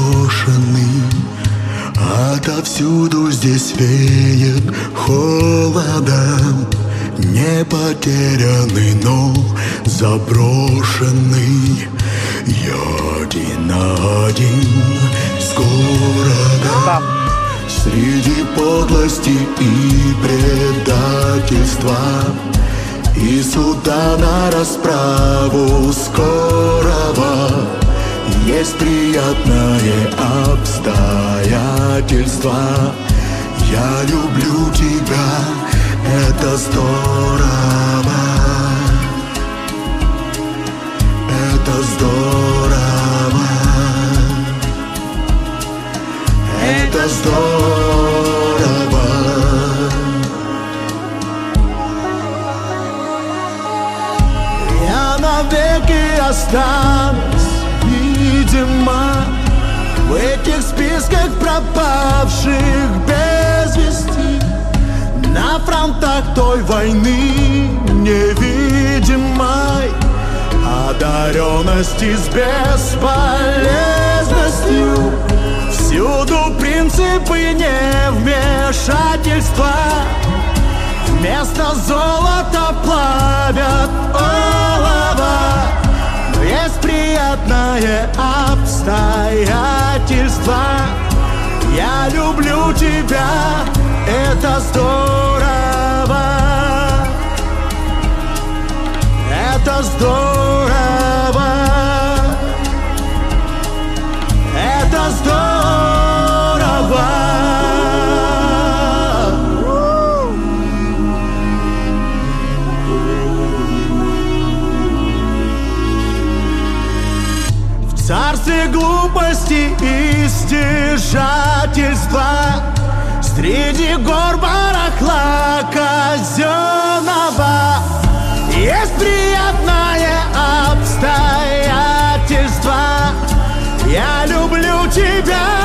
брошенный. Отовсюду здесь веет холодом. Не потерянный, но заброшенный. Я один на один с городом. Среди подлости и предательства и суда на расправу скорого. Есть приятное обстоятельство. Я люблю тебя, это здорово. Это здорово. Это здорово. Я навеки останусь, видимо, в этих списках пропавших без вести. На фронтах той войны невидимой, одаренности с бесполезностью. Всюду принципы невмешательства. Вместо золота плавят олово. Но есть приятное обстоятельство. Я люблю тебя, это здорово. Это здорово. Это здорово. В царстве глупости и стяжательства, среди гор барахла казенного, есть приятное обстоятельство. Я люблю тебя.